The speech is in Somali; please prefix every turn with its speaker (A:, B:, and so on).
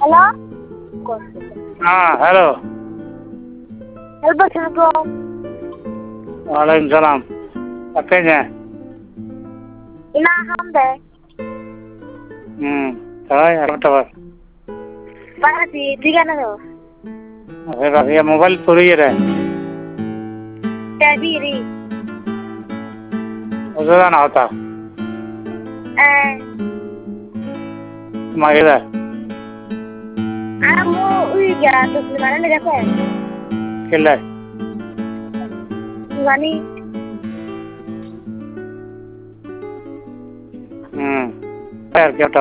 A: Halo?
B: Halo.
A: Assalamualaikum.
B: Waalaikumsalam. Pakainya?
A: Ina hambe.
B: Tahu apa tahu?
A: Pasti tiga nado.
B: Ya mobile puri ya.
A: Tabiri.
B: Udah na होता. Magida.
A: Kamu uiga terus gimana nih kan?
B: Killa.
A: Gani.
B: Yaar क्या